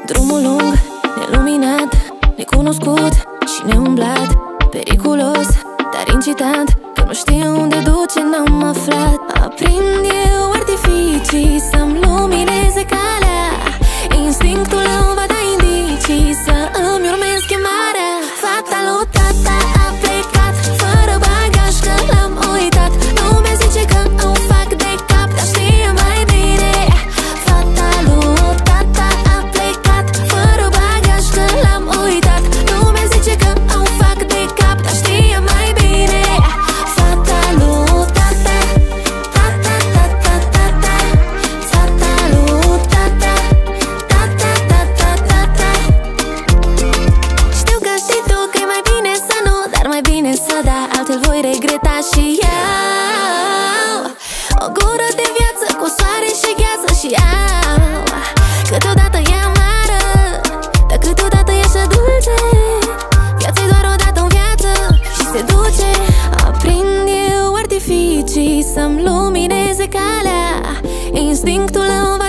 Drumul lung, neluminat, necunoscut și neumblat, periculos, dar incitant, că nu știu unde duce, n-am aflat. Aprind eu artificii să-mi lumineze calea, instinctul îmi va da indicii să îmi urmez chemarea. Fata lui tata a plecat fără bagaj, că l-am uitat. Lumea zice că îmi fac de cap, dar știe mai bine. Fata lui tata a plecat fără bagaj, că l-am uitat. Lumea zice că îmi fac de cap, dar știe mai bine. Fata lui tata, tata, tata, tata. Fata lui tata, tata, tata, tata. Știu că știi tu că e mai bine să nu, dar mai bine să da, altfel voi regreta și eu. O gură de viață cu soare și gheață și au. Câteodată e amară, dar câteodată e așa dulce. Viața-i doar o dată în viață și se duce. Aprind eu artificii să-mi lumineze calea, instinctul îmi va